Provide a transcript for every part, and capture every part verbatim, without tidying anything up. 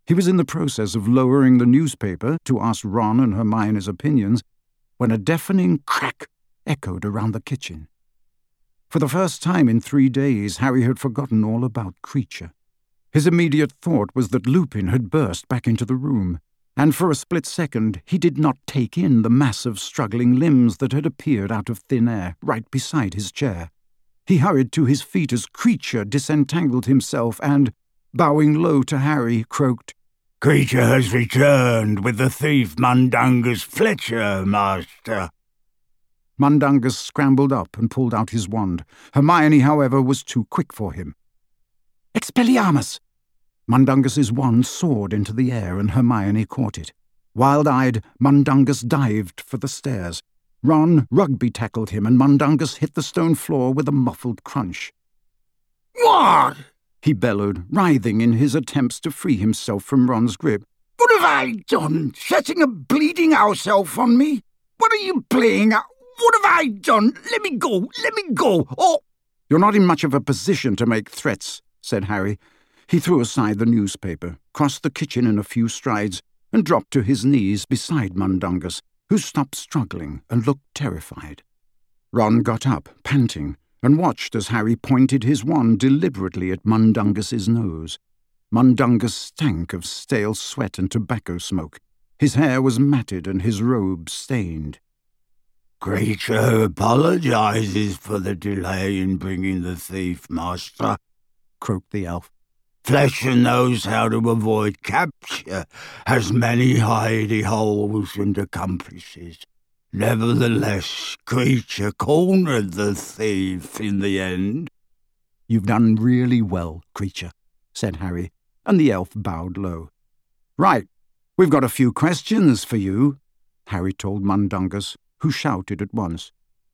He was in the process of lowering the newspaper to ask Ron and Hermione's opinions when a deafening crack echoed around the kitchen. For the first time in three days, Harry had forgotten all about Kreacher. His immediate thought was that Lupin had burst back into the room, and for a split second he did not take in the massive struggling limbs that had appeared out of thin air right beside his chair. He hurried to his feet as Kreacher disentangled himself and, bowing low to Harry, croaked, "Kreacher has returned with the thief Mundungus Fletcher, Master." Mundungus scrambled up and pulled out his wand. Hermione, however, was too quick for him. "Expelliarmus!" Mundungus's wand soared into the air and Hermione caught it. Wild-eyed, Mundungus dived for the stairs. Ron rugby-tackled him and Mundungus hit the stone floor with a muffled crunch. "What?" he bellowed, writhing in his attempts to free himself from Ron's grip. "What have I done? Setting a bleeding house elf on me? What are you playing at? What have I done? Let me go! Let me go! Oh!" "You're not in much of a position to make threats," said Harry. He threw aside the newspaper, crossed the kitchen in a few strides, and dropped to his knees beside Mundungus, who stopped struggling and looked terrified. Ron got up, panting, and watched as Harry pointed his wand deliberately at Mundungus's nose. Mundungus stank of stale sweat and tobacco smoke. His hair was matted and his robe stained. "Kreacher apologizes for the delay in bringing the thief, Master," croaked the elf. "Fletcher knows how to avoid capture, has many hidey holes and accomplices. Nevertheless, Kreacher cornered the thief in the end." "You've done really well, Kreacher," said Harry, and the elf bowed low. "Right, we've got a few questions for you," Harry told Mundungus, who shouted at once.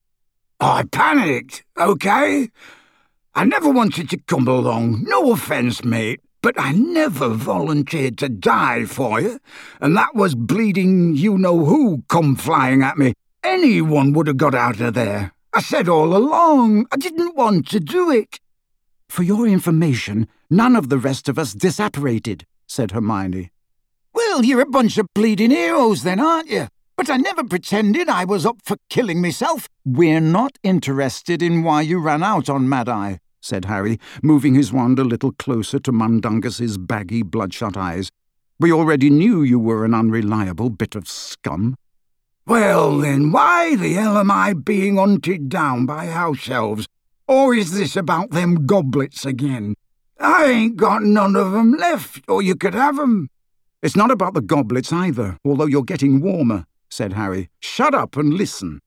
"I panicked, okay? I never wanted to come along, no offence, mate, but I never volunteered to die for you, and that was bleeding you-know-who come flying at me. Anyone would have got out of there. I said all along, I didn't want to do it." "For your information, none of the rest of us disapparated," said Hermione. "Well, you're a bunch of bleeding heroes then, aren't you? But I never pretended I was up for killing myself." "We're not interested in why you ran out on Mad-Eye," said Harry, moving his wand a little closer to Mundungus's baggy, bloodshot eyes. "We already knew you were an unreliable bit of scum." "Well, then, why the hell am I being hunted down by house elves? Or is this about them goblets again? I ain't got none of 'em left, or you could have 'em." "It's not about the goblets either, although you're getting warmer," said Harry. "Shut up and listen."